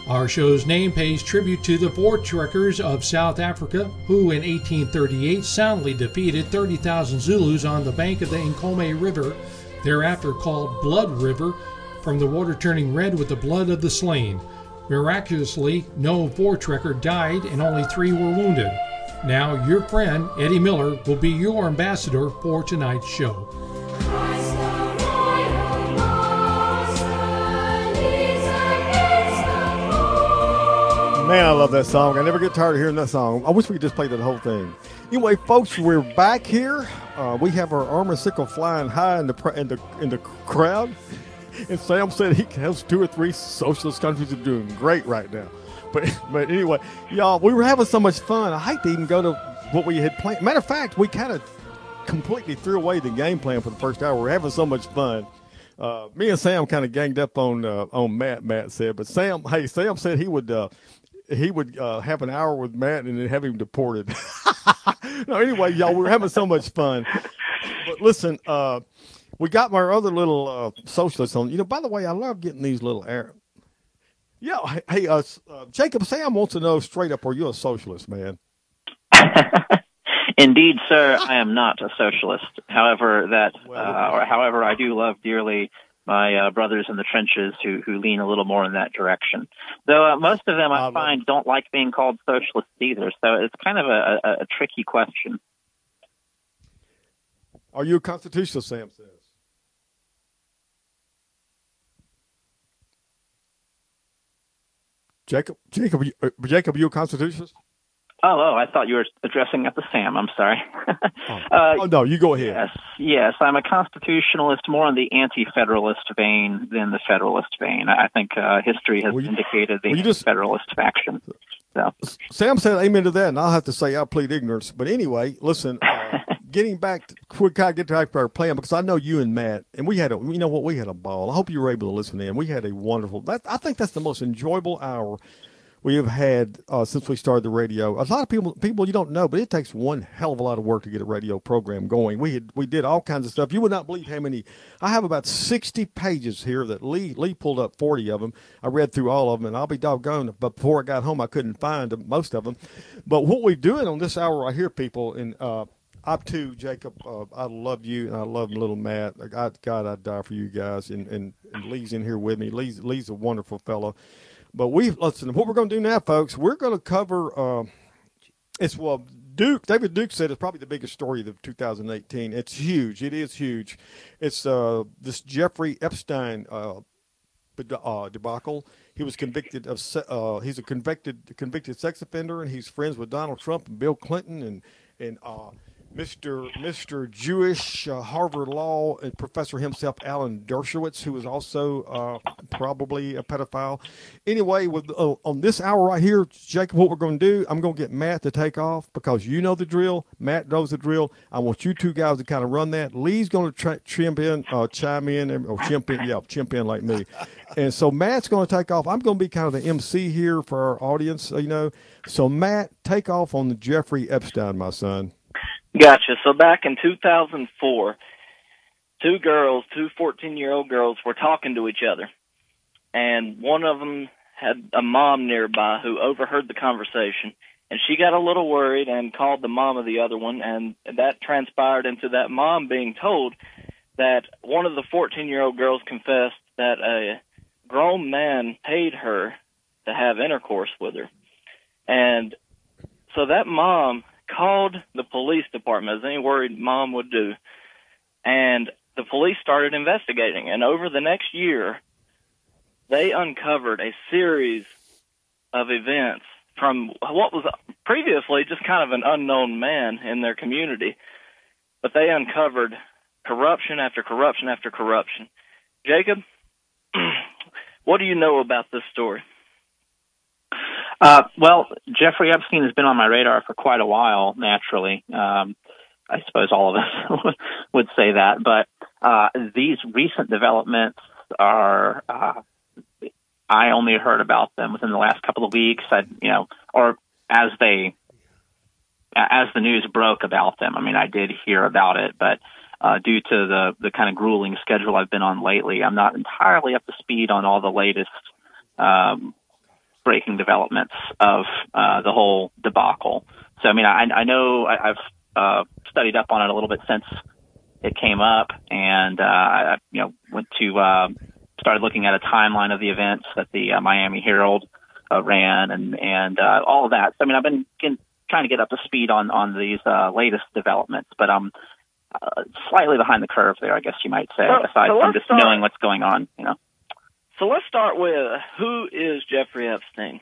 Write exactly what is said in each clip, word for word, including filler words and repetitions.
Our show's name pays tribute to the Voortrekkers of South Africa, who in eighteen thirty-eight soundly defeated thirty thousand Zulus on the bank of the Nkomo River, thereafter called Blood River, from the water turning red with the blood of the slain. Miraculously, no Voortrekker died and only three were wounded. Now, your friend, Eddie Miller, will be your ambassador for tonight's show. Man, I love that song. I never get tired of hearing that song. I wish we could just play that whole thing. Anyway, folks, we're back here. Uh, we have our armor sickle flying high in the in the in the crowd. And Sam said he has two or three socialist countries that are doing great right now. But but anyway, y'all, we were having so much fun. I hate to even go to what we had planned. Matter of fact, we kind of completely threw away the game plan for the first hour. We're having so much fun. Uh, me and Sam kind of ganged up on uh, on Matt. Matt said, but Sam, hey, Sam said he would. Uh, He would uh, have an hour with Matt and then have him deported. No, anyway, y'all, we were having so much fun. But listen, uh, we got my other little uh, socialists on. You know, by the way, I love getting these little air. Yeah, hey, uh, uh, Jacob, Sam wants to know straight up, are you a socialist, man? Indeed, sir, I am not a socialist. However, that, Well, uh, or however, I do love dearly my uh, brothers in the trenches who, who lean a little more in that direction. Though uh, most of them I I find don't like being called socialists either, so it's kind of a, a, a tricky question. Are you a constitutionalist, Sam says? Jacob, Jacob, you- uh, Jacob, you a constitutionalist? Oh, oh, I thought you were addressing at the Sam. I'm sorry. Oh, uh, oh no, you go ahead. Yes, yes, I'm a constitutionalist, more on the anti-federalist vein than the federalist vein. I think uh, history has Well, you- indicated the well, you just- federalist faction. So, Sam said amen to that, and I'll have to say I plead ignorance. But anyway, listen, uh, getting back to quick, kind of get back to our plan, because I know you and Matt, and we had a, you know what, we had a ball. I hope you were able to listen in. We had a wonderful, that, I think that's the most enjoyable hour we have had uh, since we started the radio. A lot of people, people you don't know, but it takes one hell of a lot of work to get a radio program going. We had, we did all kinds of stuff. You would not believe how many. I have about sixty pages here that Lee Lee pulled up forty of them. I read through all of them, and I'll be doggone. But before I got home, I couldn't find most of them. But what we're doing on this hour right here, people, and uh, I too, Jacob, uh, I love you, and I love little Matt. I, God, I'd die for you guys. And, and, and Lee's in here with me. Lee's Lee's a wonderful fellow. But we listen. What we're going to do now, folks, we're going to cover. Uh, it's well, Duke. David Duke said it's probably the biggest story of two thousand eighteen. It's huge. It is huge. It's uh, this Jeffrey Epstein uh, uh, debacle. He was convicted of. Uh, he's a convicted convicted sex offender, and he's friends with Donald Trump and Bill Clinton and and. Uh, Mister Mister Jewish uh, Harvard Law and professor himself, Alan Dershowitz, who is also uh, probably a pedophile. Anyway, with uh, on this hour right here, Jacob, what we're going to do, I'm going to get Matt to take off because you know the drill. Matt knows the drill. I want you two guys to kind of run that. Lee's going to tra- chimp in, uh, chime in, or chimp in, yeah, chimp in like me. And so Matt's going to take off. I'm going to be kind of the M C here for our audience, you know. So Matt, take off on the Jeffrey Epstein, my son. Gotcha. So back in two thousand four, two girls, two fourteen-year-old girls were talking to each other. And one of them had a mom nearby who overheard the conversation. And she got a little worried and called the mom of the other one. And that transpired into that mom being told that one of the fourteen-year-old girls confessed that a grown man paid her to have intercourse with her. And so that mom called the police department, as any worried mom would do, and the police started investigating. And over the next year, they uncovered a series of events from what was previously just kind of an unknown man in their community. But they uncovered corruption after corruption after corruption. Jacob, what do you know about this story? Uh, well, Jeffrey Epstein has been on my radar for quite a while, naturally. Um, I suppose all of us would say that. But uh, these recent developments are, uh, I only heard about them within the last couple of weeks, I, you know, or as they, as the news broke about them. I mean, I did hear about it, but uh, due to the, the kind of grueling schedule I've been on lately, I'm not entirely up to speed on all the latest um breaking developments of uh, the whole debacle. So, I mean, I, I know I, I've uh, studied up on it a little bit since it came up, and uh, I, you know, went to uh, started looking at a timeline of the events that the uh, Miami Herald uh, ran, and and uh, all of that. So, I mean, I've been getting, trying to get up to speed on on these uh, latest developments, but I'm uh, slightly behind the curve there, I guess you might say, so, aside so from just start, knowing what's going on, you know. So let's start with, who is Jeffrey Epstein?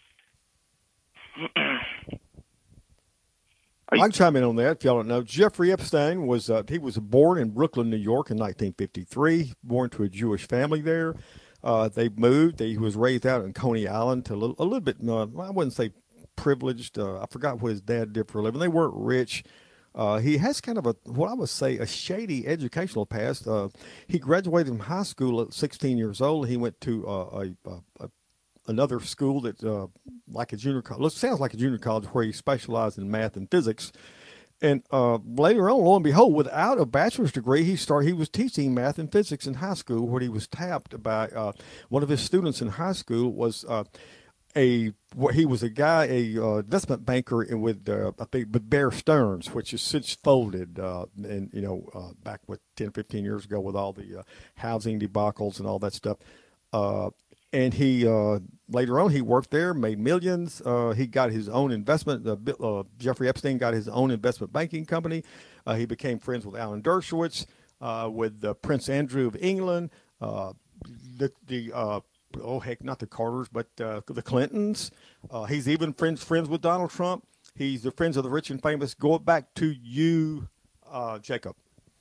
I can chime in on that if y'all don't know. Jeffrey Epstein was uh, he was born in Brooklyn, New York in nineteen fifty-three, born to a Jewish family there. Uh, they moved. He was raised out in Coney Island to a little, a little bit, uh, I wouldn't say privileged. Uh, I forgot what his dad did for a living. They weren't rich. Uh, he has kind of a, what I would say, a shady educational past. Uh, he graduated from high school at sixteen years old. He went to uh, a, a, a another school that, uh, like a junior college, sounds like a junior college, where he specialized in math and physics. And uh, later on, lo and behold, without a bachelor's degree, he started. He was teaching math and physics in high school, where he was tapped by uh, one of his students in high school was uh, a he was a guy, a uh, investment banker in, with uh, I think with Bear Stearns, which is since folded, uh, and you know uh, back with ten, fifteen years ago with all the uh, housing debacles and all that stuff. Uh, And he uh, later on he worked there, made millions. Uh, he got his own investment. Uh, uh, Jeffrey Epstein got his own investment banking company. Uh, he became friends with Alan Dershowitz, uh, with uh, Prince Andrew of England, uh, the the uh, oh heck, not the Carters, but uh, the Clintons. Uh, he's even friends friends with Donald Trump. He's the friends of the rich and famous. Going back to you, uh, Jacob.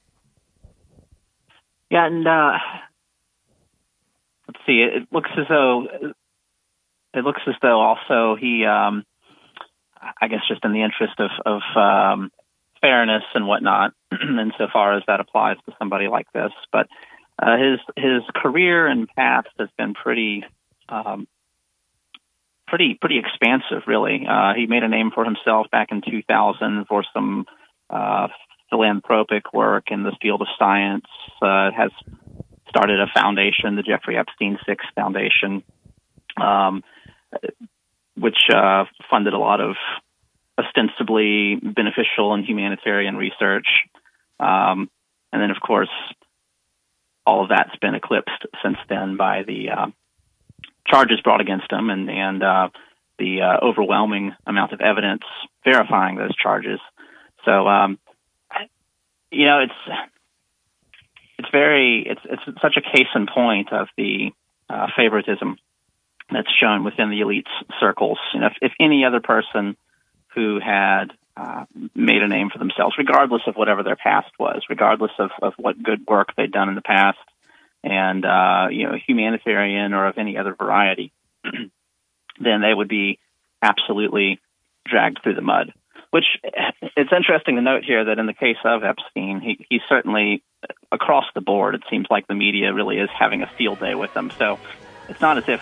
Yeah, and. Uh... Let's see. It looks as though it looks as though also he, um, I guess, just in the interest of, of um, fairness and whatnot, insofar as that applies to somebody like this. But uh, his his career and past has been pretty, um, pretty pretty expansive, really. Uh, he made a name for himself back in two thousand for some uh, philanthropic work in the field of science. Uh, has started a foundation, the Jeffrey Epstein Six Foundation, um, which uh, funded a lot of ostensibly beneficial and humanitarian research. Um, and then, of course, all of that's been eclipsed since then by the uh, charges brought against him and, and uh, the uh, overwhelming amount of evidence verifying those charges. So, um, you know, it's... It's very, it's it's such a case in point of the uh, favoritism that's shown within the elite circles. You know, if, if any other person who had uh, made a name for themselves, regardless of whatever their past was, regardless of, of what good work they'd done in the past, and uh, you know, humanitarian or of any other variety, then they would be absolutely dragged through the mud. Which it's interesting to note here that in the case of Epstein, he, he certainly, across the board, it seems like the media really is having a field day with him. So it's not as if...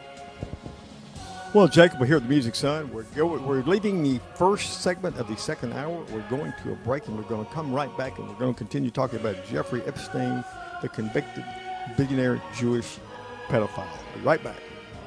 Well, Jacob, we're here at the Music Sun. We're, go, we're leaving the first segment of the second hour. We're going to a break, and we're going to come right back, and we're going to continue talking about Jeffrey Epstein, the convicted billionaire Jewish pedophile. We'll be right back.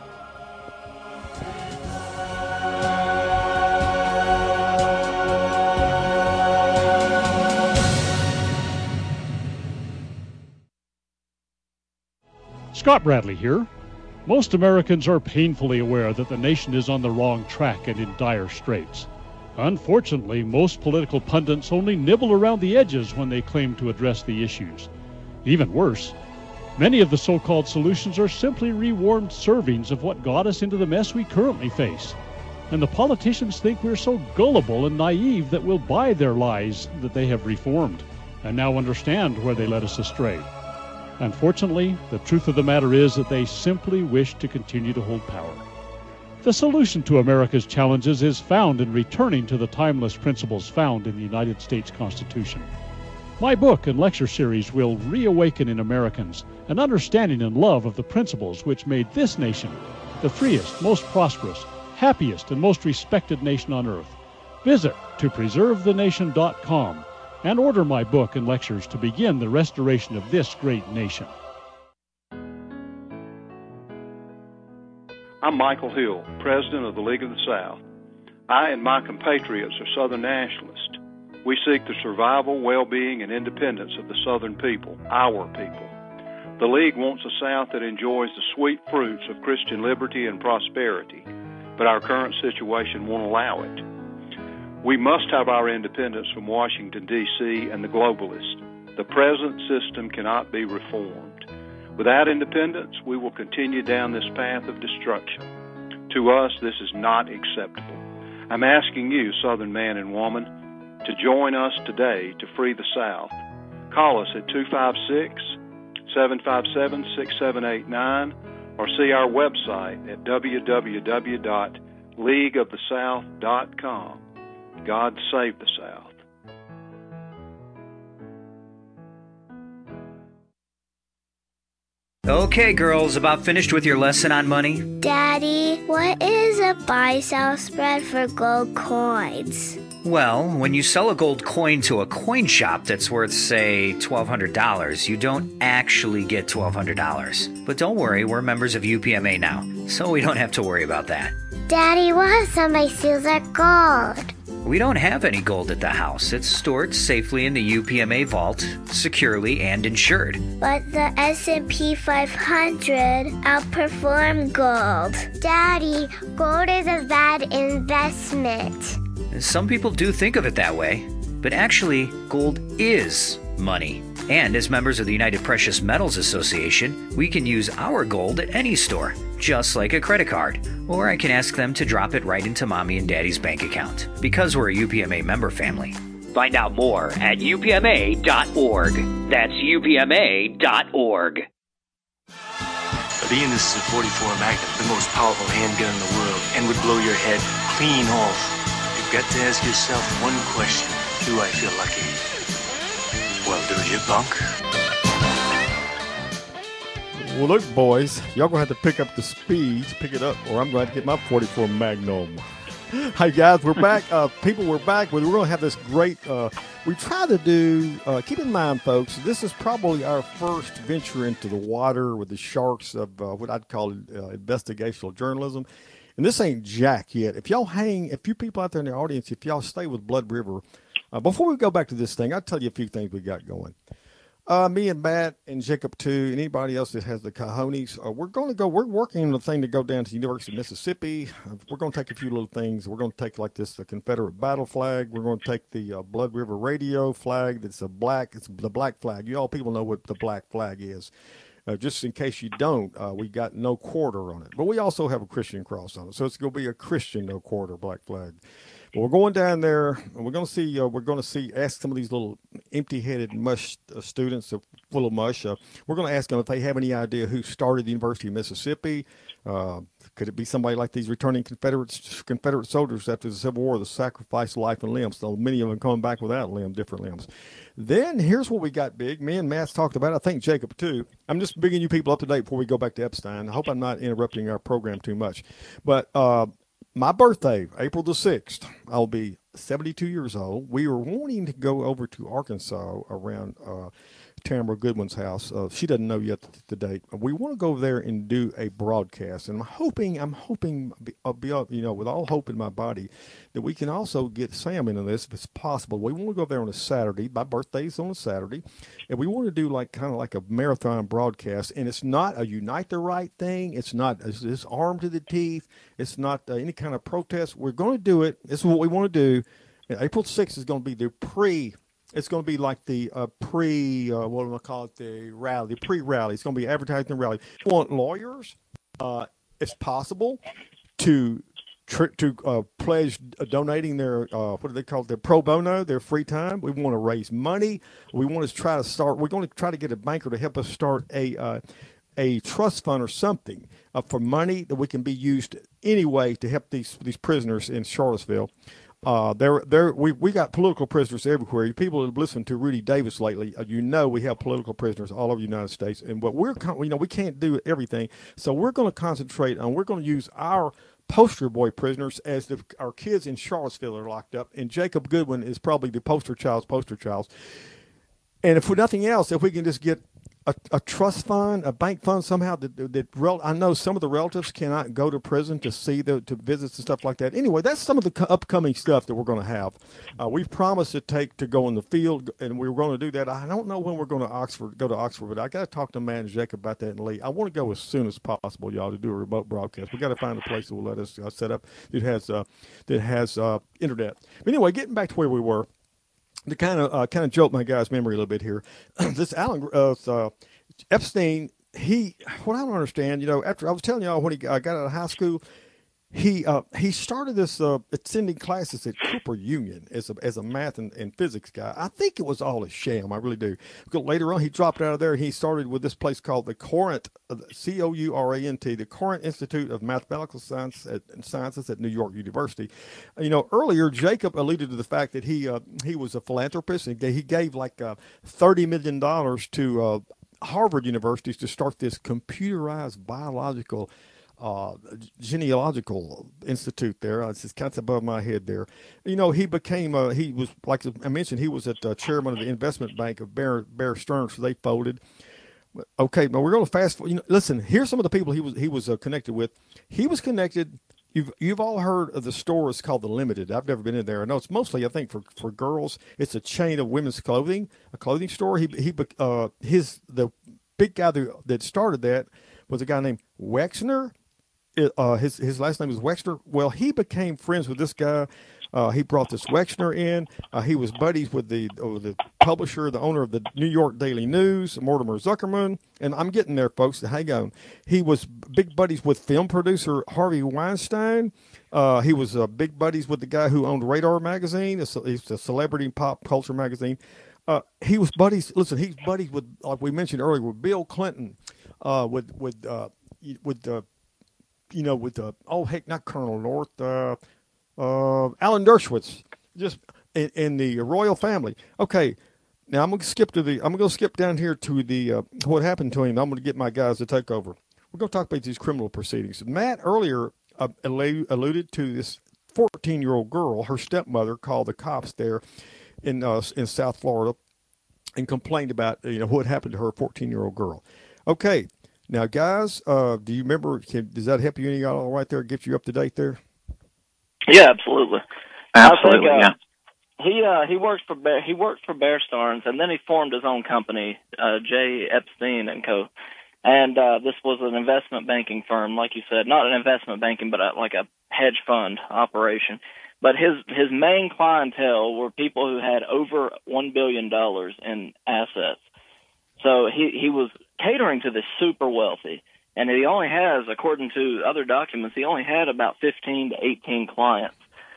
Scott Bradley here. Most Americans are painfully aware that the nation is on the wrong track and in dire straits. Unfortunately, most political pundits only nibble around the edges when they claim to address the issues. Even worse, many of the so-called solutions are simply rewarmed servings of what got us into the mess we currently face. And the politicians think we're so gullible and naive that we'll buy their lies that they have reformed, and now understand where they led us astray. Unfortunately, the truth of the matter is that they simply wish to continue to hold power. The solution to America's challenges is found in returning to the timeless principles found in the United States Constitution. My book and lecture series will reawaken in Americans an understanding and love of the principles which made this nation the freest, most prosperous, happiest, and most respected nation on earth. Visit to preserve the nation dot com and order my book and lectures to begin the restoration of this great nation. I'm Michael Hill, president of the League of the South. I and my compatriots are Southern nationalists. We seek the survival, well-being, and independence of the Southern people, our people. The League wants a South that enjoys the sweet fruits of Christian liberty and prosperity, but our current situation won't allow it. We must have our independence from Washington, D C and the globalists. The present system cannot be reformed. Without independence, we will continue down this path of destruction. To us, this is not acceptable. I'm asking you, Southern man and woman, to join us today to free the South. Call us at two five six, seven five seven, six seven eight nine or see our website at w w w dot league of the south dot com. God save the South. Okay, girls, about finished with your lesson on money? Daddy, what is a buy-sell spread for gold coins? Well, when you sell a gold coin to a coin shop that's worth, say, twelve hundred dollars, you don't actually get twelve hundred dollars. But don't worry, we're members of U P M A now, so we don't have to worry about that. Daddy, what if somebody steals our gold? We don't have any gold at the house. It's stored safely in the U P M A vault, securely and insured. But the S and P five hundred outperformed gold. Daddy, gold is a bad investment. Some people do think of it that way, but actually, gold is money. And as members of the United Precious Metals Association, we can use our gold at any store, just like a credit card. Or I can ask them to drop it right into Mommy and Daddy's bank account, because we're a U P M A member family. Find out more at U P M A dot org. That's U P M A dot org. Being this is a forty-four Magnum, the most powerful handgun in the world, and would blow your head clean off. You've got to ask yourself one question. Do I feel lucky? Well, do you, punk? Well, look, boys, y'all going to have to pick up the speed, pick it up, or I'm going to get my forty-four Magnum. Hey, guys, we're back. Uh, people, we're back. We're going to have this great, uh, we try to do, uh, keep in mind, folks, this is probably our first venture into the water with the sharks of uh, what I'd call uh, investigational journalism. And this ain't jack yet. If y'all hang, if you people out there in the audience, if y'all stay with Blood River, uh, before we go back to this thing, I'll tell you a few things we got going. Uh, me and Matt and Jacob too, and anybody else that has the cojones, uh, we're going to go, we're working on the thing to go down to the University of Mississippi. Uh, we're going to take a few little things. We're going to take like this, the Confederate battle flag. We're going to take the uh, Blood River radio flag. That's a black, it's the black flag. You all people know what the black flag is. Uh, just in case you don't, uh, we got no quarter on it. But we also have a Christian cross on it. So it's going to be a Christian no quarter black flag. But we're going down there, and we're going to see, uh, we're going to see, ask some of these little empty-headed mush uh, students, uh, full of mush. Uh, we're going to ask them if they have any idea who started the University of Mississippi. Uh, could it be somebody like these returning Confederate Confederate soldiers after the Civil War that sacrificed life and limbs? So many of them coming back without limb, different limbs. Then here's what we got big. Me and Matt's talked about it. I think Jacob too. I'm just bringing you people up to date before we go back to Epstein. I hope I'm not interrupting our program too much. But uh, my birthday, April the sixth, I'll be seventy-two years old. We were wanting to go over to Arkansas around uh, Tamara Goodwin's house. Uh, she doesn't know yet the, the date. We want to go over there and do a broadcast. And I'm hoping, I'm hoping, I'll be, you know, with all hope in my body, that we can also get Sam into this if it's possible. We want to go there on a Saturday. My birthday's on a Saturday. And we want to do like kind of like a marathon broadcast. And it's not a Unite the Right thing. It's not it's, it's armed to the teeth. It's not uh, any kind of protest. We're going to do it. This is what we want to do. And April sixth is going to be the pre It's going to be like the uh, pre, uh, what do I call it, the rally, pre-rally. It's going to be advertising rally. We want lawyers, uh, if possible, to tr- to uh, pledge uh, donating their, uh, what do they call it, their pro bono, their free time. We want to raise money. We want to try to start, we're going to try to get a banker to help us start a uh, a trust fund or something uh, for money that we can be used anyway to help these these prisoners in Charlottesville. Uh, there, there, we, we got political prisoners everywhere. People that have listened to Rudy Davis lately, uh, you know, we have political prisoners all over the United States, and but we're, you know, we can't do everything. So we're going to concentrate on, we're going to use our poster boy prisoners as the, our kids in Charlottesville are locked up, and Jacob Goodwin is probably the poster child's poster child. And if for nothing else, if we can just get a, a trust fund, a bank fund somehow that, that rel- I know some of the relatives cannot go to prison to see the to visits and stuff like that. Anyway, that's some of the co- upcoming stuff that we're going to have. Uh, we've promised to take to go in the field, and we we're going to do that. I don't know when we're going to Oxford, go to Oxford, but I got to talk to Matt and Jacob about that and Lee. I want to go as soon as possible, y'all, to do a remote broadcast. We got to find a place that will let us uh, set up that has uh, that has uh, internet. But anyway, getting back to where we were. To kind of uh, kind of jolt my guy's memory a little bit here, this Alan uh, uh, Epstein, he what I don't understand, you know, after I was telling y'all when he uh, got out of high school, he uh, he started this uh, attending classes at Cooper Union as a as a math and, and physics guy. I think it was all a sham, I really do. Because later on, he dropped out of there and he started with this place called the Courant, C O U R A N T, the Courant Institute of Mathematical Science at, Sciences at New York University. You know, earlier Jacob alluded to the fact that he uh, he was a philanthropist and he gave like uh, thirty million dollars to uh, Harvard universities to start this computerized biological Uh, genealogical institute there. It's just kind of above my head there. You know, he became, uh, he was, like I mentioned, he was at uh, chairman of the investment bank of Bear, Bear Stearns, so they folded. Okay, but we're going to fast forward. You know, listen, here's some of the people he was he was uh, connected with. He was connected, you've you've all heard of the store. It's called The Limited. I've never been in there. I know it's mostly, I think, for, for girls. It's a chain of women's clothing, a clothing store. He, he uh, his, the big guy that, that started that was a guy named Wexner. Uh, his his last name is Wexner. Well, he became friends with this guy. Uh, he brought this Wexner in. Uh, he was buddies with the uh, the publisher, the owner of the New York Daily News, Mortimer Zuckerman. And I'm getting there, folks. Hang on. He was big buddies with film producer Harvey Weinstein. Uh, he was uh, big buddies with the guy who owned Radar magazine. It's a, it's a celebrity pop culture magazine. Uh, he was buddies. Listen, he's buddies with, like we mentioned earlier, with Bill Clinton, uh, with with uh, with the. Uh, you know, with the, oh, heck, not Colonel North, uh, uh, Alan Dershowitz, just in, in the royal family. Okay, now I'm going to skip to the, I'm going to skip down here to the, uh, what happened to him. I'm going to get my guys to take over. We're going to talk about these criminal proceedings. Matt earlier uh, alluded to this fourteen-year-old girl. Her stepmother called the cops there in uh, in South Florida and complained about, you know, what happened to her fourteen-year-old girl. Okay. Now, guys, uh, do you remember, can, does that help you any all right there, get you up to date there? Yeah, absolutely. Absolutely, I think, uh, yeah. He uh, he worked for Bear, he worked for Bear Stearns, and then he formed his own company, uh, J. Epstein and Co. And uh, this was an investment banking firm, like you said, not an investment banking, but a, like a hedge fund operation. But his his main clientele were people who had over one billion dollars in assets. So he, he was catering to the super wealthy, and he only has, according to other documents, he only had about fifteen to eighteen clients.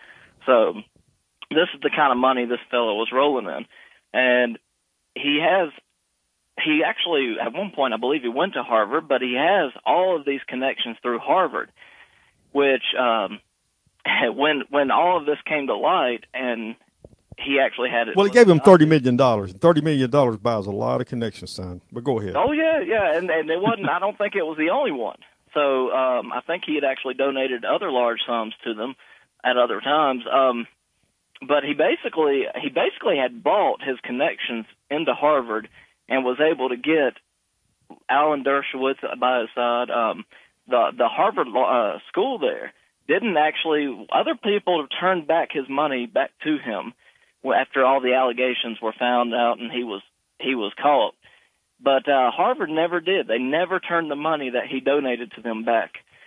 So this is the kind of money this fellow was rolling in. And he has, he actually, at one point, I believe he went to Harvard, but he has all of these connections through Harvard, which um, when when all of this came to light and he actually had it. Well, he gave him thirty million dollars. And thirty million dollars buys a lot of connections, son. But go ahead. Oh, yeah, yeah. And, and it wasn't, I don't think it was the only one. So um, I think he had actually donated other large sums to them at other times. Um, but he basically, he basically had bought his connections into Harvard and was able to get Alan Dershowitz by his side. Um, the, the Harvard uh, school there didn't actually, other people have turned back his money back to him after all the allegations were found out and he was he was caught. But uh, Harvard never did. They never turned the money that he donated to them back.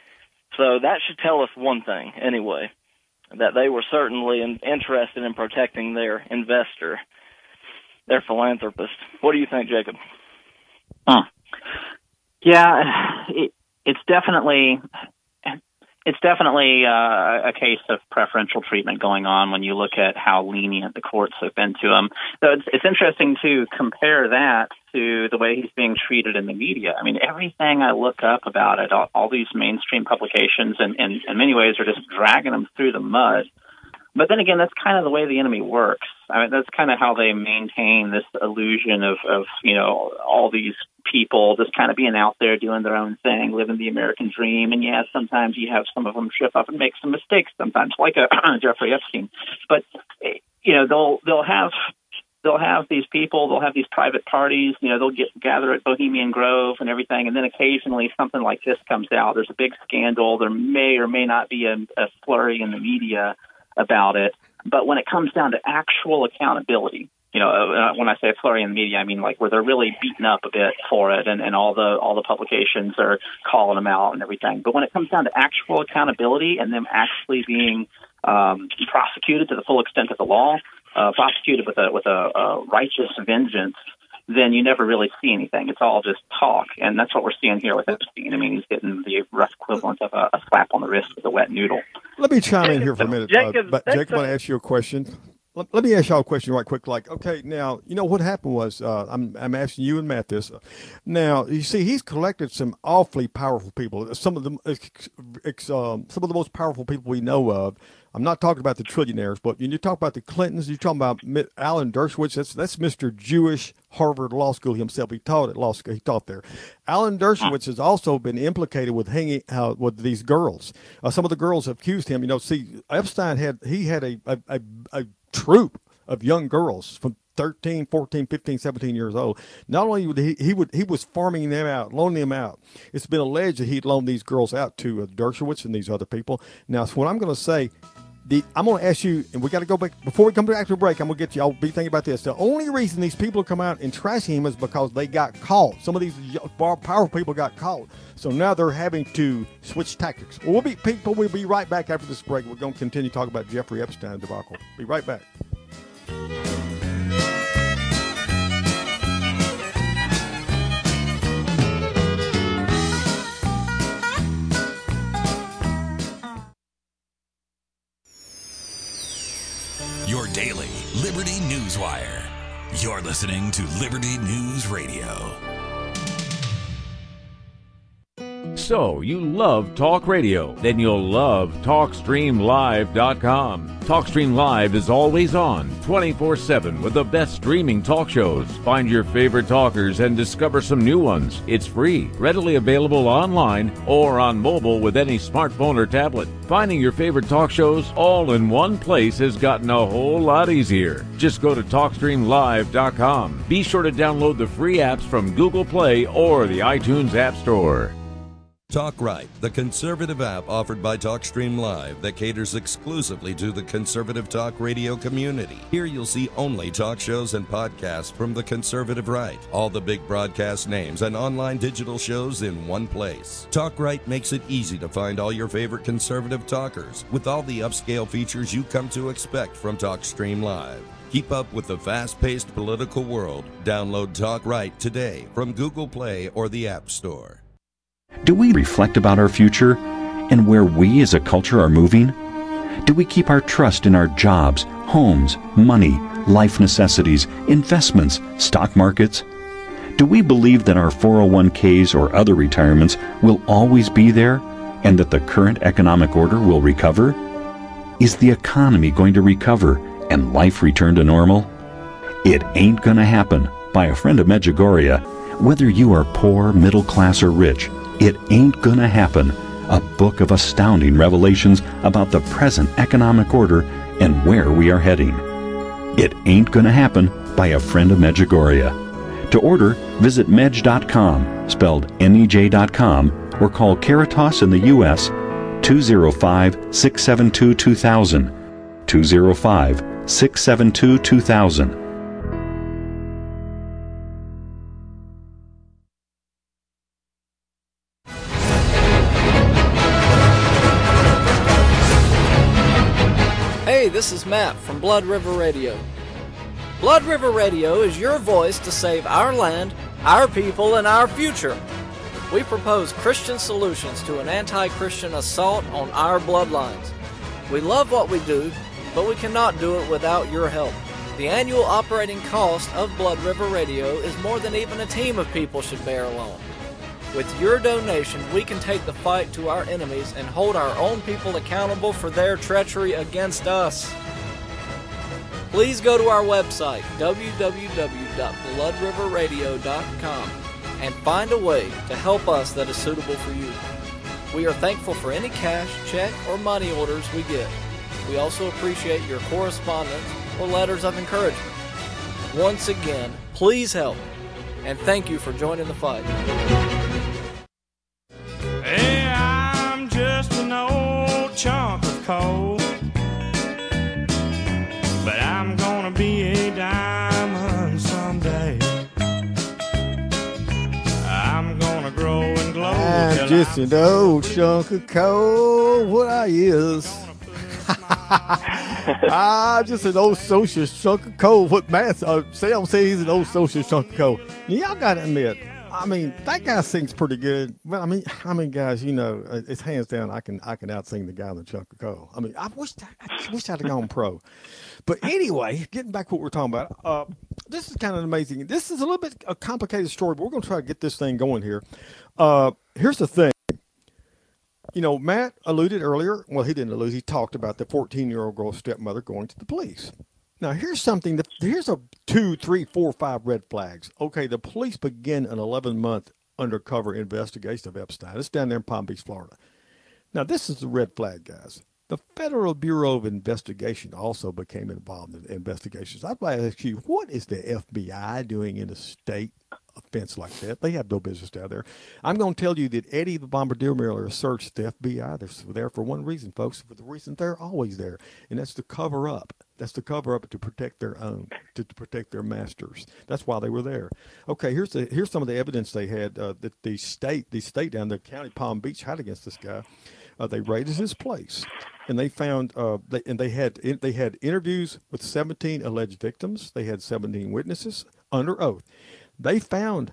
So that should tell us one thing, anyway, that they were certainly in, interested in protecting their investor, their philanthropist. What do you think, Jacob? Huh. Yeah, it, it's definitely... It's definitely uh, a case of preferential treatment going on when you look at how lenient the courts have been to him. So it's, it's interesting to compare that to the way he's being treated in the media. I mean, everything I look up about it, all, all these mainstream publications, and in many ways are just dragging him through the mud. But then again, that's kind of the way the enemy works. I mean, that's kind of how they maintain this illusion of, of, you know, all these people just kind of being out there doing their own thing, living the American dream. And yeah, sometimes you have some of them trip up and make some mistakes sometimes, like a Jeffrey Epstein. But, you know, they'll, they'll have they'll have these people, they'll have these private parties, you know, they'll get gather at Bohemian Grove and everything, and then occasionally something like this comes out. There's a big scandal. There may or may not be a, a flurry in the media about it. But when it comes down to actual accountability, you know, uh, when I say a flurry in the media, I mean like where they're really beaten up a bit for it, and, and all the all the publications are calling them out and everything. But when it comes down to actual accountability and them actually being um, prosecuted to the full extent of the law, uh, prosecuted with a with a, a righteous vengeance, then you never really see anything. It's all just talk, and that's what we're seeing here with Epstein. I mean, he's getting the rough equivalent of a, a slap on the wrist with a wet noodle. Let me chime in here for a minute. Jacob, uh, but Jacob, I want to ask you a question. Let, let me ask y'all a question right quick. Like, okay, now, you know, what happened was, uh, I'm I'm asking you and Matt this. Now, you see, he's collected some awfully powerful people. Some of them, ex, um, some of the most powerful people we know of. I'm not talking about the trillionaires, but when you talk about the Clintons, you're talking about Alan Dershowitz. That's that's Mister Jewish Harvard Law School himself. He taught at law school. He taught there. Alan Dershowitz has also been implicated with hanging out with these girls. Uh, some of the girls have accused him. You know, see, Epstein had he had a a, a, a troop of young girls from thirteen, fourteen, fifteen, seventeen years old. Not only would he, he would he was farming them out, loaning them out. It's been alleged that he'd loaned these girls out to uh, Dershowitz and these other people. Now, so what I'm going to say, the I'm going to ask you, and we got to go back before we come back to a break. I'm going to get you. I'll be thinking about this. The only reason these people come out and trash him is because they got caught. Some of these powerful people got caught, so now they're having to switch tactics. Well, we'll be people. We'll be right back after this break. We're going to continue talking about Jeffrey Epstein debacle. Be right back. Your daily Liberty News Wire. You're listening to Liberty News Radio. So, you love talk radio? Then you'll love talk stream live dot com. TalkStream Live is always on, twenty-four seven, with the best streaming talk shows. Find your favorite talkers and discover some new ones. It's free, readily available online or on mobile with any smartphone or tablet. Finding your favorite talk shows all in one place has gotten a whole lot easier. Just go to talk stream live dot com. Be sure to download the free apps from Google Play or the iTunes App Store. Talk Right, the conservative app offered by TalkStream Live that caters exclusively to the conservative talk radio community. Here you'll see only talk shows and podcasts from the conservative right, all the big broadcast names and online digital shows in one place. Talk Right makes it easy to find all your favorite conservative talkers with all the upscale features you come to expect from TalkStream Live. Keep up with the fast-paced political world. Download Talk Right today from Google Play or the App Store. Do we reflect about our future and where we as a culture are moving? Do we keep our trust in our jobs, homes, money, life necessities, investments, stock markets? Do we believe that our four oh one k's or other retirements will always be there and that the current economic order will recover? Is the economy going to recover and life return to normal? It Ain't Gonna Happen by a friend of Medjugorje. Whether you are poor, middle class, or rich, It Ain't Gonna Happen, a book of astounding revelations about the present economic order and where we are heading. It Ain't Gonna Happen by a friend of Medjugorje. To order, visit medj dot com, spelled M E J dot com, or call Caritas in the U S two oh five, six seven two, two thousand, two oh five, six seven two, two thousand. Hey, this is Matt from Blood River Radio. Blood River Radio is your voice to save our land, our people, and our future. We propose Christian solutions to an anti-Christian assault on our bloodlines. We love what we do, but we cannot do it without your help. The annual operating cost of Blood River Radio is more than even a team of people should bear alone. With your donation, we can take the fight to our enemies and hold our own people accountable for their treachery against us. Please go to our website, w w w dot blood river radio dot com, and find a way to help us that is suitable for you. We are thankful for any cash, check, or money orders we get. We also appreciate your correspondence or letters of encouragement. Once again, please help. And thank you for joining the fight. Hey, I'm just an old chunk of coal, but I'm gonna be a diamond someday. I'm gonna grow and glow. I'm just an old chunk of coal. What I is. Ah, just an old socialist chunk of coal. What Matt uh, Sam says he's an old socialist chunk of coal. Now, y'all got to admit, I mean, that guy sings pretty good. But I mean, I mean, guys, you know, it's hands down. I can I can out sing the guy on the chunk of coal. I mean, I wish I just wish I'd have gone pro. But anyway, getting back to what we're talking about, uh, this is kind of amazing. This is a little bit a complicated story, but we're going to try to get this thing going here. Uh, here's the thing. You know, Matt alluded earlier, well, he didn't allude, he talked about the fourteen-year-old girl's stepmother going to the police. Now, here's something, that, here's a two, three, four, five red flags. Okay, the police begin an eleven-month undercover investigation of Epstein. It's down there in Palm Beach, Florida. Now, this is the red flag, guys. The Federal Bureau of Investigation also became involved in investigations. I'd like to ask you, what is the F B I doing in a state offense like that? They have no business down there. I'm going to tell you that Eddie the Bombardier Miller searched the F B I. They're there for one reason, folks, for the reason they're always there, and that's to cover up. That's to cover up to protect their own, to, to protect their masters. That's why they were there. Okay, here's the here's some of the evidence they had uh, that the state, the state down there, County Palm Beach, had against this guy. Uh, they raided his place, and they found uh, they, and they had they had interviews with seventeen alleged victims. They had seventeen witnesses under oath. They found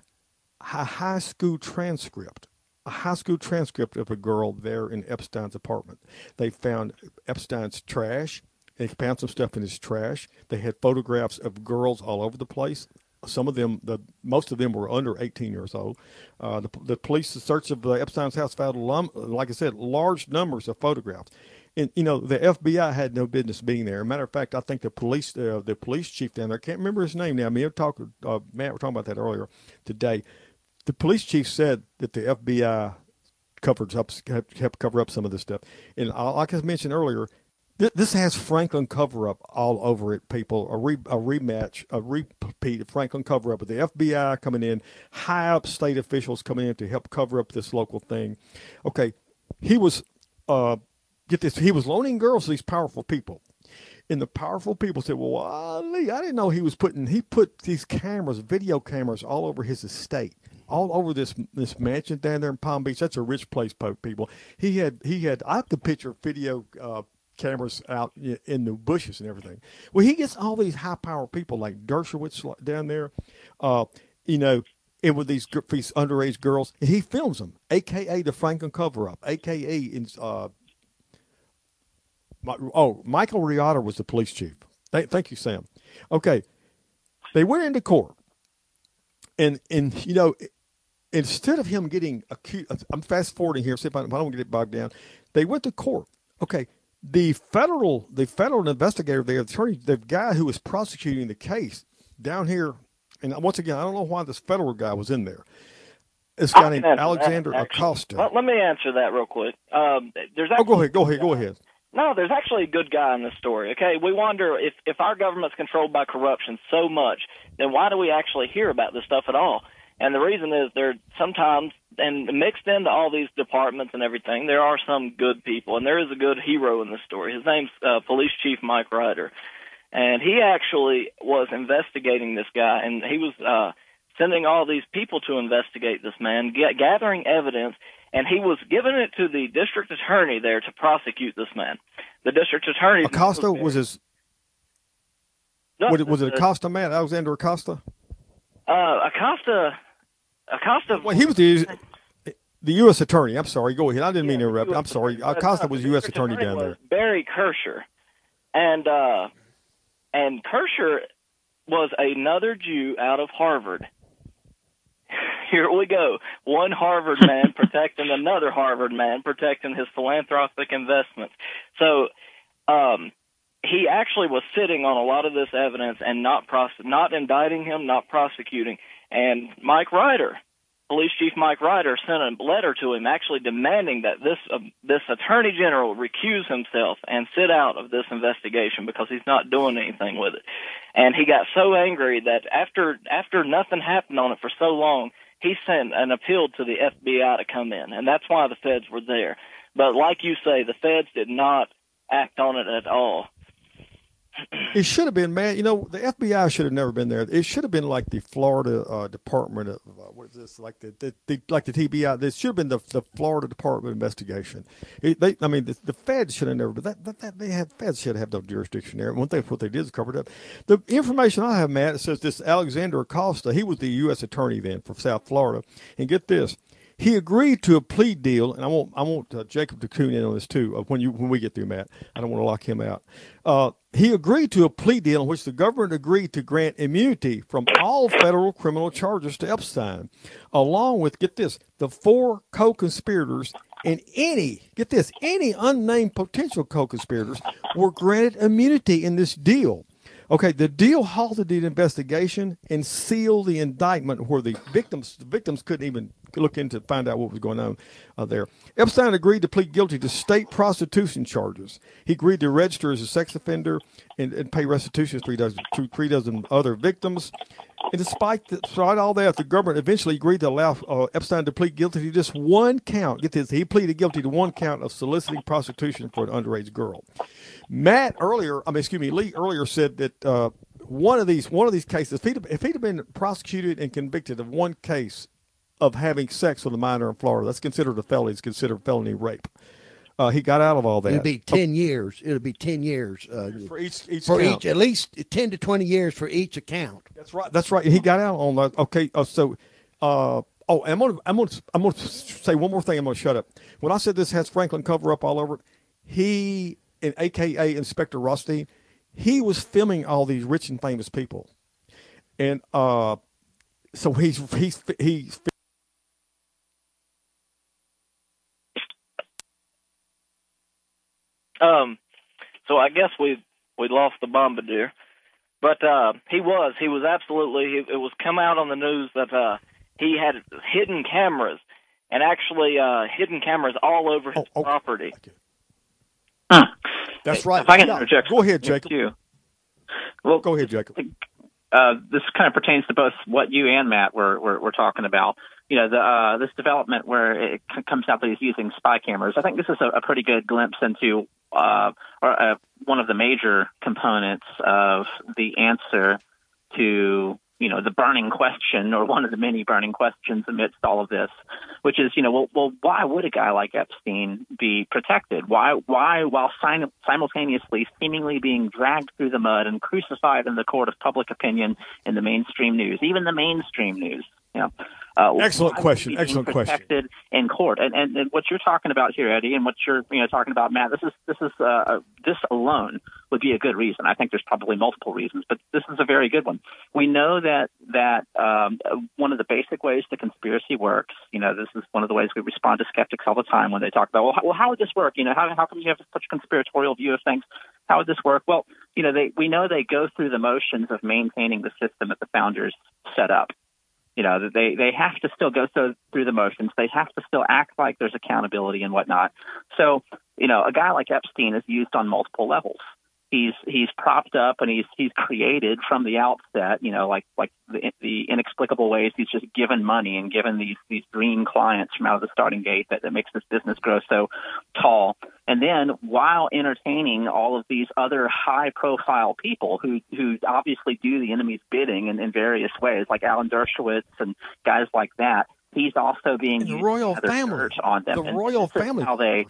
a high school transcript, a high school transcript of a girl there in Epstein's apartment. They found Epstein's trash. They found some stuff in his trash. They had photographs of girls all over the place. Some of them, the most of them were under eighteen years old. Uh, the, the police search of uh, Epstein's house found, like I said, large numbers of photographs. And, you know, the F B I had no business being there. As a matter of fact, I think the police uh, the police chief down there, I can't remember his name now. I mean, talk, uh, Matt, we were talking about that earlier today. The police chief said that the F B I covered up, helped cover up some of this stuff. And uh, like I mentioned earlier, th- this has Franklin cover-up all over it, people. A, re- a rematch, a repeat of Franklin cover-up with the F B I coming in, high-up state officials coming in to help cover up this local thing. Okay, he was... Uh, Get this, he was loaning girls to these powerful people. And the powerful people said, well, Ali, I didn't know he was putting, he put these cameras, video cameras all over his estate, all over this this mansion down there in Palm Beach. That's a rich place, people. He had, he had, I have to picture video uh, cameras out in the bushes and everything. Well, he gets all these high-powered people like Dershowitz down there, uh, you know, and with these, these underage girls, and he films them, a k a the Franklin cover-up, a k a in, uh, Oh, Michael Riotta was the police chief. Th- thank you, Sam. Okay. They went into court. And, and you know, instead of him getting accused, I'm fast forwarding here, see if I, if I don't get it bogged down. They went to court. Okay. The federal, the federal investigator, the attorney, the guy who was prosecuting the case down here, and once again, I don't know why this federal guy was in there. This guy named Alexander that, Acosta. Well, let me answer that real quick. Um, there's actually, oh, go ahead. Go ahead. Go ahead. No, there's actually a good guy in this story, okay? We wonder if, if our government's controlled by corruption so much, then why do we actually hear about this stuff at all? And the reason is there sometimes, and mixed into all these departments and everything, there are some good people, and there is a good hero in this story. His name's uh, Police Chief Mike Ryder. And he actually was investigating this guy, and he was uh, sending all these people to investigate this man, get, gathering evidence, and he was giving it to the district attorney there to prosecute this man. The district attorney... Acosta was, was his... No, was, it, was it Acosta, Matt? Alexander Acosta? Uh, Acosta... Acosta... Well, he was the, the U S attorney. I'm sorry. Go ahead. I didn't yeah, mean to interrupt. I'm sorry. Acosta was U S attorney down there. Barry Kirscher. And, uh, and Kirscher was another Jew out of Harvard. Here we go. One Harvard man protecting another Harvard man, protecting his philanthropic investments. So um, he actually was sitting on a lot of this evidence and not prose- not indicting him, not prosecuting. And Mike Ryder, Police Chief Mike Ryder, sent a letter to him actually demanding that this uh, this attorney general recuse himself and sit out of this investigation because he's not doing anything with it. And he got so angry that after after nothing happened on it for so long, he sent an appeal to the F B I to come in, and that's why the feds were there. But like you say, the feds did not act on it at all. It should have been, man. You know, the F B I should have never been there. It should have been like the Florida uh, Department of uh, what is this? Like the, the, the like the T B I. This should have been the the Florida Department of Investigation. It, they, I mean, the, the feds should have never. But that, that, that they have feds should have no jurisdiction there. One thing, what they did is cover it up. The information I have, Matt, it says this Alexander Acosta. He was the U S attorney then for South Florida, and get this. He agreed to a plea deal, and I want I want uh, Jacob to tune in on this too. Uh, when you when we get through, Matt, I don't want to lock him out. Uh, he agreed to a plea deal in which the government agreed to grant immunity from all federal criminal charges to Epstein, along with, get this, the four co-conspirators and any, get this, any unnamed potential co-conspirators were granted immunity in this deal. Okay, the deal halted the investigation and sealed the indictment where the victims the victims couldn't even look into to find out what was going on uh, there. Epstein agreed to plead guilty to state prostitution charges. He agreed to register as a sex offender and, and pay restitution to three dozen, to three dozen other victims. And despite, the, despite all that, the government eventually agreed to allow uh, Epstein to plead guilty to just one count. Get this, he pleaded guilty to one count of soliciting prostitution for an underage girl. Matt earlier, I mean, excuse me, Lee earlier said that uh, one of these one of these cases, if he'd, if he'd have been prosecuted and convicted of one case of having sex with a minor in Florida, that's considered a felony. It's considered felony rape. Uh, he got out of all that. It'll be ten oh. years. It'll be ten years uh, for each each for count. each at least ten to twenty years for each account. That's right. That's right. He got out on that. Okay. Uh, so, uh, oh, I'm gonna I'm gonna I'm gonna say one more thing. I'm gonna shut up. When I said this has Franklin cover up all over it, he and A K A Inspector Rothstein, he was filming all these rich and famous people, and uh, so he's he's he's. Um, so I guess we we lost the bombardier, but uh, he was he was absolutely it was come out on the news that uh, he had hidden cameras and actually uh, hidden cameras all over his oh, oh, property. Huh. That's right. If I can interject, go ahead, Jacob. You. Well, go ahead, Jacob. Uh, this kind of pertains to both what you and Matt were were, were talking about. You know, the uh, this development where it c- comes out that he's using spy cameras. I think this is a, a pretty good glimpse into uh, or, uh, one of the major components of the answer to, you know, the burning question, or one of the many burning questions amidst all of this, which is, you know, well, well why would a guy like Epstein be protected? Why, why, while sim- simultaneously seemingly being dragged through the mud and crucified in the court of public opinion in the mainstream news, even the mainstream news, you know? Uh, Excellent question. Excellent protected question. In court, and, and and what you're talking about here, Eddie, and what you're you know talking about, Matt. This is this is uh, this alone would be a good reason. I think there's probably multiple reasons, but this is a very good one. We know that that um, one of the basic ways the conspiracy works. You know, this is one of the ways we respond to skeptics all the time when they talk about, well, how, well, how would this work? You know, how how come you have such a conspiratorial view of things? How would this work? Well, you know, they we know they go through the motions of maintaining the system that the founders set up. You know, they, they have to still go through, through the motions. They have to still act like there's accountability and whatnot. So, you know, a guy like Epstein is used on multiple levels. He's he's propped up and he's he's created from the outset, you know, like like the, the inexplicable ways he's just given money and given these these dream clients from out of the starting gate that, that makes this business grow so tall. And then while entertaining all of these other high profile people who who obviously do the enemy's bidding in, in various ways, like Alan Dershowitz and guys like that, he's also being and the used royal to family on them. The and royal family. How they.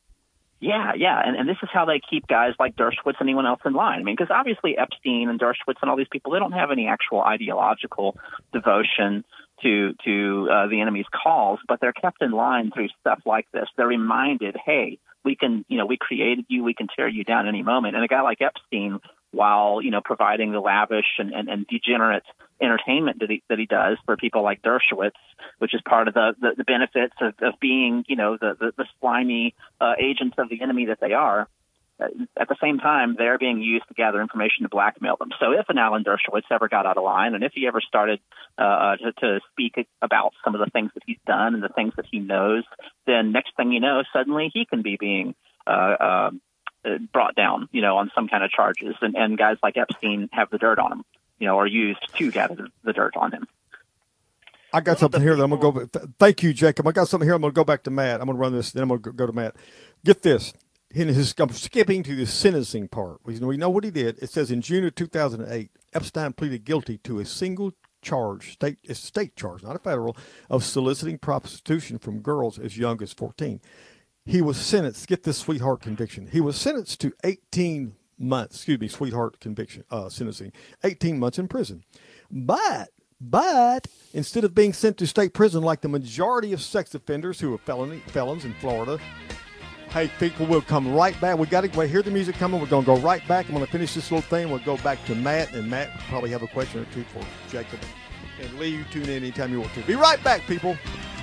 Yeah, yeah, and, and this is how they keep guys like Dershowitz and anyone else in line. I mean, because obviously Epstein and Dershowitz and all these people, they don't have any actual ideological devotion to to uh, the enemy's cause, but they're kept in line through stuff like this. They're reminded, hey, we can, you know, we created you, we can tear you down any moment. And a guy like Epstein, while, you know, providing the lavish and, and, and degenerate entertainment that he, that he does for people like Dershowitz, which is part of the, the, the benefits of, of being, you know, the, the, the slimy uh, agents of the enemy that they are. Uh, at the same time, they're being used to gather information to blackmail them. So if an Alan Dershowitz ever got out of line, and if he ever started uh, to, to speak about some of the things that he's done and the things that he knows, then next thing you know, suddenly he can be being uh, uh, brought down, you know, on some kind of charges, and, and guys like Epstein have the dirt on him, you know, or used to gather the dirt on him. I got something here that I'm going to go. Thank you, Jacob. I got something here. I'm going to go back to Matt. I'm going to run this, then I'm going to go to Matt. Get this. His, I'm skipping to the sentencing part. We know, we know what he did. It says in June of two thousand eight, Epstein pleaded guilty to a single charge, state, it's a state charge, not a federal, of soliciting prostitution from girls as young as fourteen. He was sentenced, get this sweetheart conviction. He was sentenced to eighteen months, excuse me, sweetheart conviction, uh, sentencing, eighteen months in prison. But, but instead of being sent to state prison like the majority of sex offenders who are felony, felons in Florida, hey, people, we'll come right back. We got to hear the music coming. We're going to go right back. I'm going to finish this little thing. We'll go back to Matt, and Matt will probably have a question or two for Jacob. And Lee, you tune in anytime you want to. Be right back, people.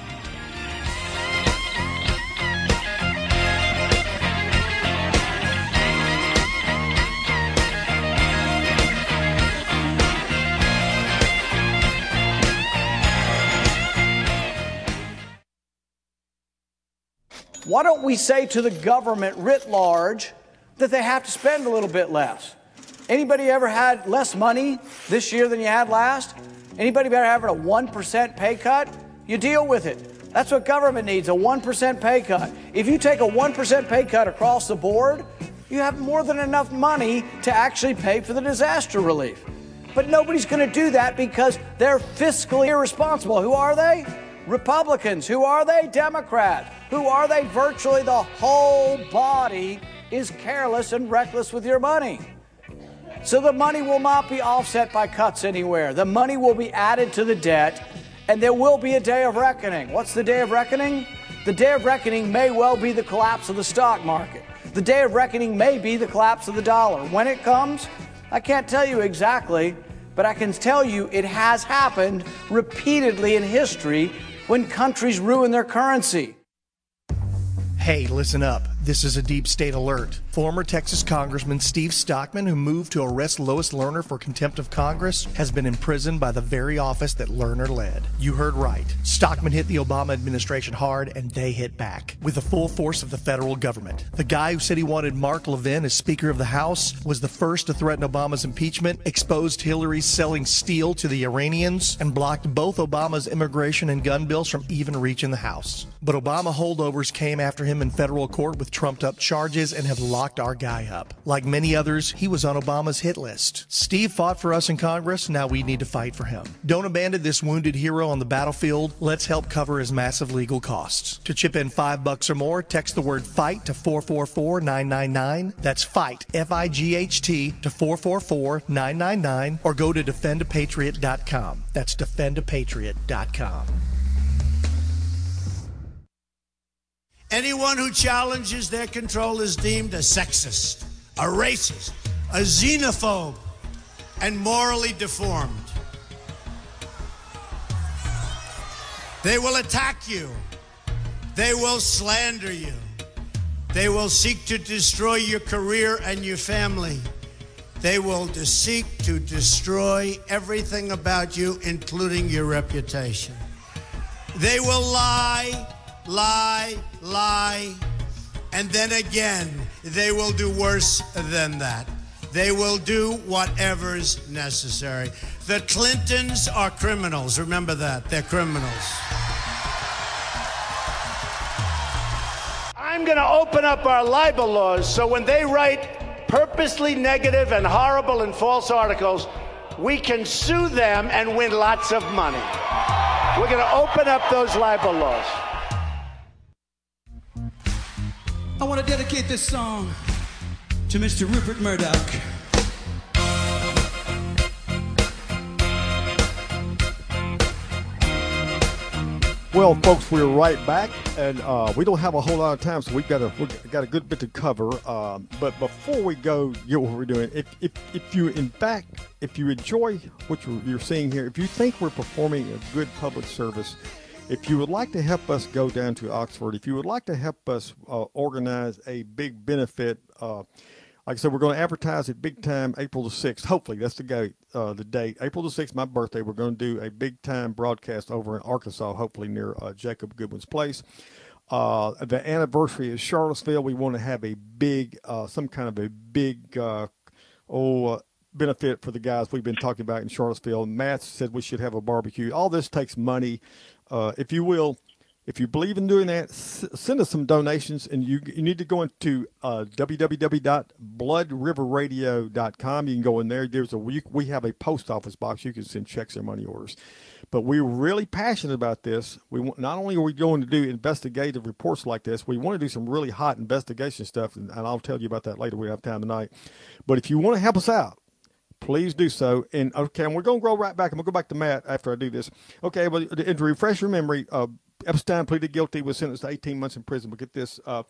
Why don't we say to the government writ large that they have to spend a little bit less? Anybody ever had less money this year than you had last? Anybody ever having a one percent pay cut? You deal with it. That's what government needs, a one percent pay cut. If you take a one percent pay cut across the board, you have more than enough money to actually pay for the disaster relief. But nobody's going to do that because they're fiscally irresponsible. Who are they? Republicans. Who are they? Democrats. Who are they? Virtually the whole body is careless and reckless with your money. So the money will not be offset by cuts anywhere. The money will be added to the debt, and there will be a day of reckoning. What's the day of reckoning? The day of reckoning may well be the collapse of the stock market. The day of reckoning may be the collapse of the dollar. When it comes, I can't tell you exactly, but I can tell you it has happened repeatedly in history when countries ruin their currency. Hey, listen up. This is a deep state alert. Former Texas Congressman Steve Stockman, who moved to arrest Lois Lerner for contempt of Congress, has been imprisoned by the very office that Lerner led. You heard right. Stockman hit the Obama administration hard, and they hit back with the full force of the federal government. The guy who said he wanted Mark Levin as Speaker of the House was the first to threaten Obama's impeachment, exposed Hillary's selling steel to the Iranians, and blocked both Obama's immigration and gun bills from even reaching the House. But Obama holdovers came after him in federal court with trumped-up charges and have locked our guy up. Like many others, he was on Obama's hit list. Steve fought for us in Congress, now we need to fight for him. Don't abandon this wounded hero on the battlefield. Let's help cover his massive legal costs. To chip in five bucks or more, text the word FIGHT to four four four nine nine nine. That's FIGHT, F I G H T, to four four four nine nine nine, or go to defend a patriot dot com. That's defend a patriot dot com. Anyone who challenges their control is deemed a sexist, a racist, a xenophobe, and morally deformed. They will attack you. They will slander you. They will seek to destroy your career and your family. They will seek to destroy everything about you, including your reputation. They will lie, lie, lie, and then again, they will do worse than that. They will do whatever's necessary. The Clintons are criminals. Remember that. They're criminals. I'm going to open up our libel laws so when they write purposely negative and horrible and false articles, we can sue them and win lots of money. We're going to open up those libel laws. I want to dedicate this song to Mister Rupert Murdoch. Well, folks, we're right back, and uh, we don't have a whole lot of time, so we've got a we've got a good bit to cover. Um, but before we go, you know what we're doing. If if if you in fact if you enjoy what you're, you're seeing here, if you think we're performing a good public service, if you would like to help us go down to Oxford, if you would like to help us uh, organize a big benefit, uh, like I said, we're going to advertise it big time April the sixth. Hopefully, that's the, go, uh, the date. April the sixth, my birthday, we're going to do a big time broadcast over in Arkansas, hopefully near uh, Jacob Goodwin's place. uh, the anniversary of Charlottesville. We want to have a big, uh, some kind of a big, uh, oh, uh, benefit for the guys we've been talking about in Charlottesville. Matt said we should have a barbecue. All this takes money. Uh, if you will, if you believe in doing that, s- send us some donations, and you you need to go into uh, w w w dot blood river radio dot com. You can go in there. There's a we, we have a post office box. You can send checks or money orders. But we're really passionate about this. We want, not only are we going to do investigative reports like this, we want to do some really hot investigation stuff, and, and I'll tell you about that later. We have time tonight. But if you want to help us out, please do so. And okay, and we're going to go right back. I'm going to go back to Matt after I do this. Okay, well, and to refresh your memory, uh, Epstein pleaded guilty, was sentenced to eighteen months in prison. But get this, uh,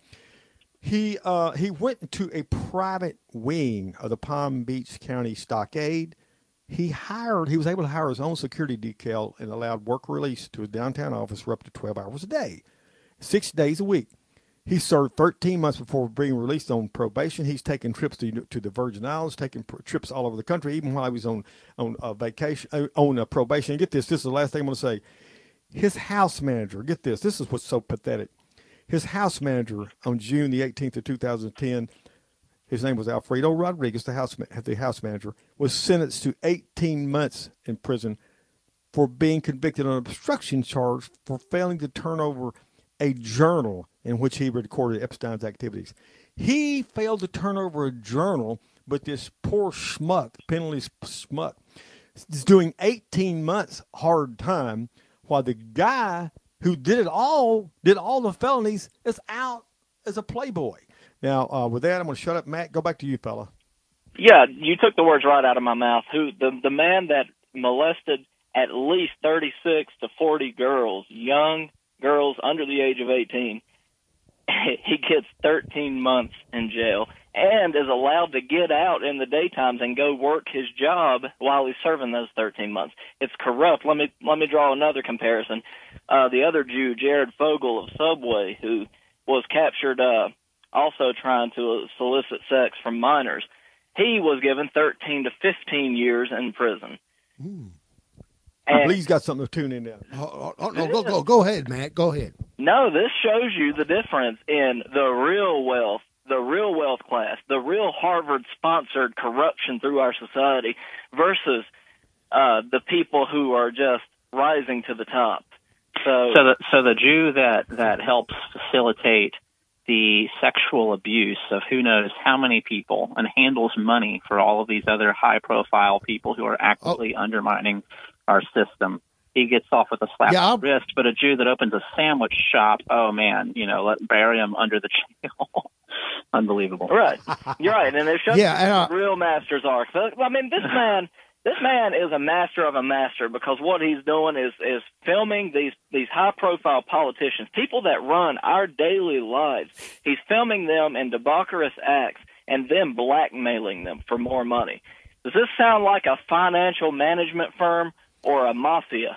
he uh, he went into a private wing of the Palm Beach County Stockade. He hired, he was able to hire his own security detail and allowed work release to his downtown office for up to twelve hours a day, six days a week. He served thirteen months before being released on probation. He's taken trips to to the Virgin Islands, taking pr- trips all over the country, even while he was on on uh, vacation, uh, on uh, probation. And get this, this is the last thing I'm going to say. His house manager, get this, this is what's so pathetic. His house manager on June the eighteenth of two thousand ten, his name was Alfredo Rodriguez, the house the house manager, was sentenced to eighteen months in prison for being convicted on an obstruction charge for failing to turn over a journal in which he recorded Epstein's activities. He failed to turn over a journal, but this poor schmuck, penniless schmuck, is doing eighteen months hard time, while the guy who did it all, did all the felonies, is out as a playboy. Now, uh, with that, I'm going to shut up. Matt, go back to you, fella. Yeah, you took the words right out of my mouth. Who the the man that molested at least thirty-six to forty girls, young girls under the age of eighteen, he gets thirteen months in jail and is allowed to get out in the daytimes and go work his job while he's serving those thirteen months. It's corrupt. Let me let me draw another comparison. Uh, the other Jew, Jared Fogle of Subway, who was captured uh, also trying to solicit sex from minors, he was given thirteen to fifteen years in prison. Ooh. I believe he's got something to tune in now. Oh, oh, no, go, go, go ahead, Matt. Go ahead. No, this shows you the difference in the real wealth, the real wealth class, the real Harvard-sponsored corruption through our society versus uh, the people who are just rising to the top. So, so the so the Jew that that helps facilitate the sexual abuse of who knows how many people and handles money for all of these other high-profile people who are actively oh. undermining our system, he gets off with a slap yeah, on the wrist. But a Jew that opens a sandwich shop, oh man, you know, let bury him under the jail. Unbelievable. Right, you're right, and it shows yeah, who uh, real masters are. So, I mean, this man, this man is a master of a master because what he's doing is is filming these these high profile politicians, people that run our daily lives. He's filming them in debaucherous acts and then blackmailing them for more money. Does this sound like a financial management firm or a mafia?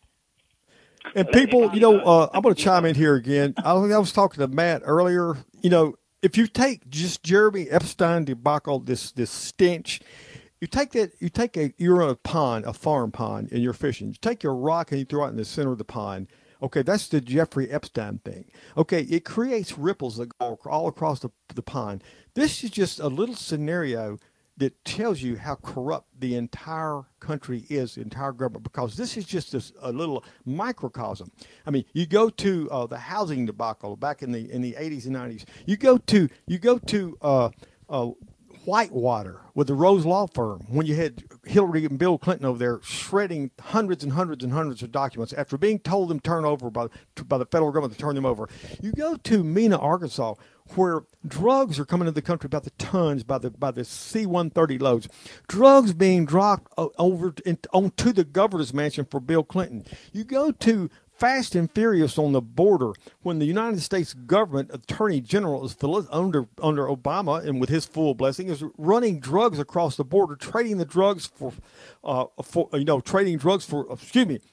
And people, you know, uh, I'm going to chime in here again. I, I was talking to Matt earlier. You know, if you take just Jeremy Epstein debacle, this this stench, you take that, you take a, you're in a pond, a farm pond, and you're fishing. You take your rock and you throw it in the center of the pond. Okay, that's the Jeffrey Epstein thing. Okay, it creates ripples that go all across the, the pond. This is just a little scenario that tells you how corrupt the entire country is, the entire government, because this is just a, a little microcosm. I mean, you go to uh, the housing debacle back in the in the eighties and nineties. You go to you go to uh, uh, Whitewater with the Rose Law Firm when you had Hillary and Bill Clinton over there shredding hundreds and hundreds and hundreds of documents after being told them turn over by by the federal government to turn them over. You go to Mena, Arkansas, where drugs are coming into the country by the tons, by the by the C one thirty loads. Drugs being dropped over in, onto the governor's mansion for Bill Clinton. You go to Fast and Furious on the border when the United States government attorney general is under under Obama and with his full blessing is running drugs across the border, trading the drugs for, uh, for you know, trading drugs for excuse me.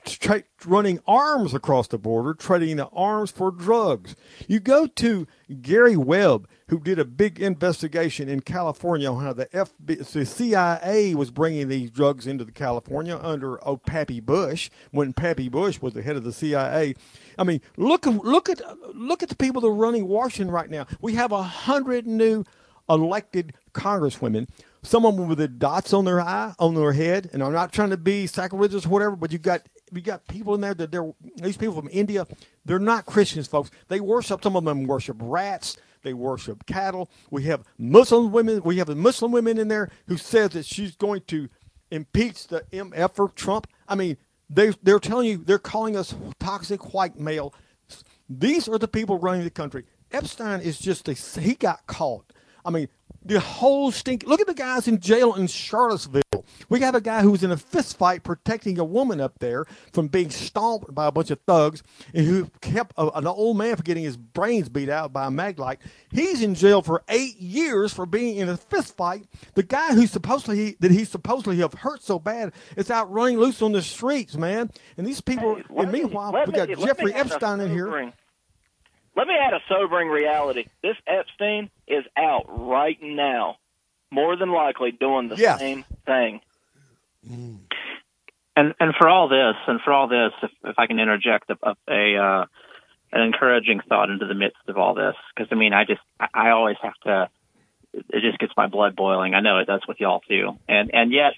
tra- running arms across the border, trading the arms for drugs. You go to Gary Webb, who did a big investigation in California on how the F B I, the C I A was bringing these drugs into the California under oh, Pappy Bush, when Pappy Bush was the head of the C I A. I mean, look, look at look at the people that are running Washington right now. We have a hundred new elected congresswomen. Some of them with the dots on their eye, on their head, and I'm not trying to be sacrilegious or whatever, but you got you got people in there that they're these people from India. They're not Christians, folks. They worship. Some of them worship rats. They worship cattle. We have Muslim women. We have the Muslim women in there who says that she's going to impeach the M F for Trump. I mean, they they're telling you, they're calling us toxic white male. These are the people running the country. Epstein is just a he got caught. I mean, the whole stink. Look at the guys in jail in Charlottesville. We have a guy who was in a fist fight protecting a woman up there from being stomped by a bunch of thugs, and who kept a, an old man from getting his brains beat out by a maglite. He's in jail for eight years for being in a fist fight. The guy who supposedly that he supposedly have hurt so bad is out running loose on the streets, man. And these people. Hey, and meanwhile, me, we got me, Jeffrey Epstein in here. Let me add a sobering reality. This Epstein is out right now, more than likely doing the yeah. same thing. And and for all this, and for all this, if, if I can interject a, a uh, an encouraging thought into the midst of all this, because I mean, I just I always have to. It just gets my blood boiling. I know it does with y'all too, and and yet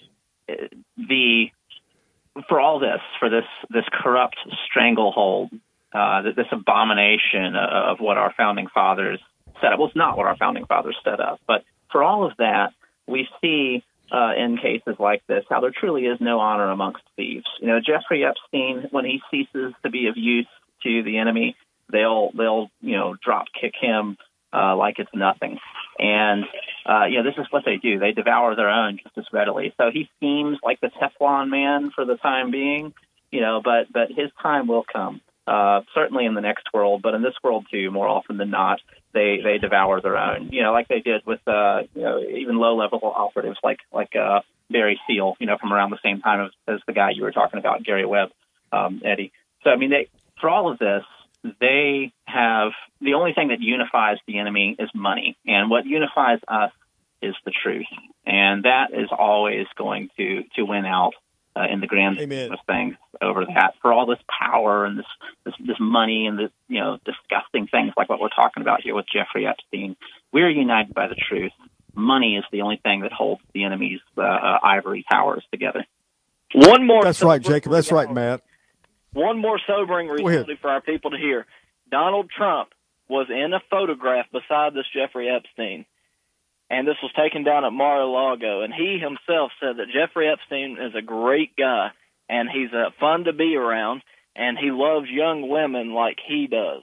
the for all this, for this this corrupt stranglehold. Uh, this abomination of what our founding fathers set up. Well, it's not what our founding fathers set up, but for all of that, we see uh, in cases like this how there truly is no honor amongst thieves. You know, Jeffrey Epstein, when he ceases to be of use to the enemy, they'll they'll you know drop kick him uh, like it's nothing. And uh, you know, this is what they do. They devour their own just as readily. So he seems like the Teflon man for the time being, you know, but but his time will come. Uh, certainly in the next world, but in this world too, more often than not, they, they devour their own, you know, like they did with, uh, you know, even low-level operatives like, like, uh, Barry Seal, you know, from around the same time as, as the guy you were talking about, Gary Webb, um, Eddie. So, I mean, they, for all of this, they have, the only thing that unifies the enemy is money. And what unifies us is the truth. And that is always going to, to win out. Uh, in the grand scheme of things over that, for all this power and this, this this money and this, you know, disgusting things like what we're talking about here with Jeffrey Epstein, we're united by the truth. Money is the only thing that holds the enemy's uh, uh, ivory towers together. One more. That's right, Jacob. That's right, Matt. One more sobering reality for our people to hear. Donald Trump was in a photograph beside this Jeffrey Epstein. And this was taken down at Mar-a-Lago, and he himself said that Jeffrey Epstein is a great guy, and he's uh, fun to be around, and he loves young women like he does.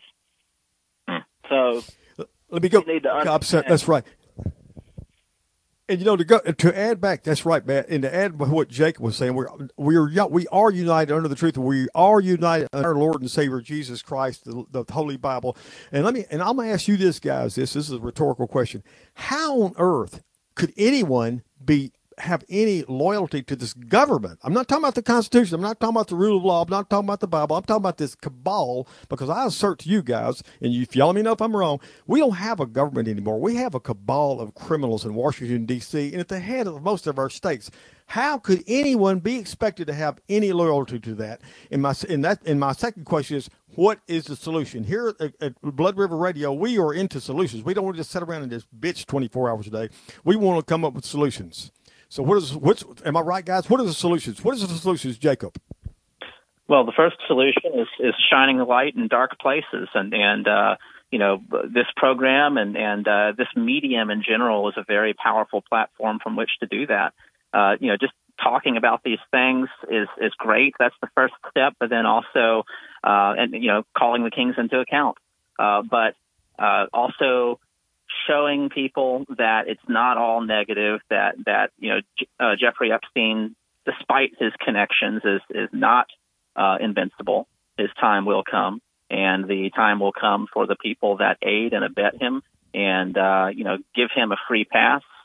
So let me go. Need to understand. That's right. And you know, to go to add back, that's right, Matt. And to add what Jacob was saying, we're we are we are united under the truth. We are united under our Lord and Savior Jesus Christ, the, the Holy Bible. And let me and I'm going to ask you this, guys. This this is a rhetorical question. How on earth could anyone be have any loyalty to this government? I'm not talking about the Constitution. I'm not talking about the rule of law. I'm not talking about the Bible. I'm talking about this cabal, because I assert to you guys, and if y'all let me know if I'm wrong, we don't have a government anymore. We have a cabal of criminals in Washington, D C, and at the head of most of our states. How could anyone be expected to have any loyalty to that? And my, and that, and my second question is, what is the solution? Here at, at Blood River Radio, we are into solutions. We don't want to just sit around and just bitch twenty-four hours a day. We want to come up with solutions. So what is, what's, am I right, guys? What are the solutions? What is the solutions, Jacob? Well, the first solution is, is shining a light in dark places. And, and uh, you know, this program and, and uh, this medium in general is a very powerful platform from which to do that. Uh, you know, just talking about these things is, is great. That's the first step. But then also, uh, and, you know, calling the kings into account. Uh, but uh, also, showing people that it's not all negative, that, that you know, uh, Jeffrey Epstein, despite his connections, is, is not uh, invincible. His time will come, and the time will come for the people that aid and abet him and, uh, you know, give him a free pass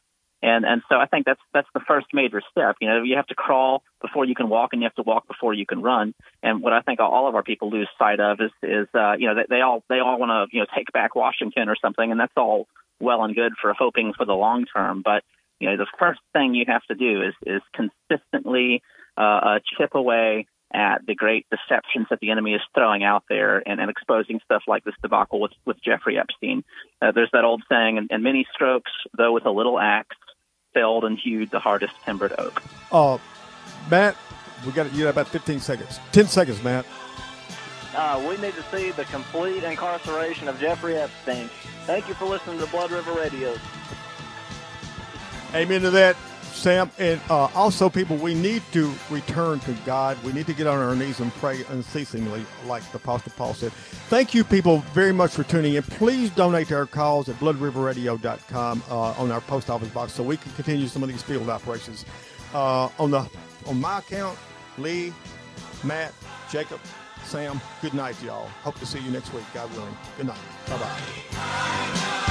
And and so I think that's that's the first major step. You know, you have to crawl before you can walk, and you have to walk before you can run. And what I think all of our people lose sight of is is uh, you know they, they all they all want to you know take back Washington or something, and that's all well and good for hoping for the long term. But you know, the first thing you have to do is is consistently uh, uh, chip away at the great deceptions that the enemy is throwing out there, and, and exposing stuff like this debacle with, with Jeffrey Epstein. Uh, there's that old saying, and, and many strokes, though with a little axe, felled and hewed the hardest timbered oak. Uh, Matt, we got you got about fifteen seconds. ten seconds, Matt. Uh, we need to see the complete incarceration of Jeffrey Epstein. Thank you for listening to Blood River Radio. Amen to that, Sam. And uh, also, people, we need to return to God. We need to get on our knees and pray unceasingly, like the Apostle Paul said. Thank you, people, very much for tuning in. Please donate to our cause at blood river radio dot com uh, on our post office box so we can continue some of these field operations. Uh, on the on my account, Lee, Matt, Jacob, Sam, good night, y'all. Hope to see you next week, God willing. Good night. Bye-bye.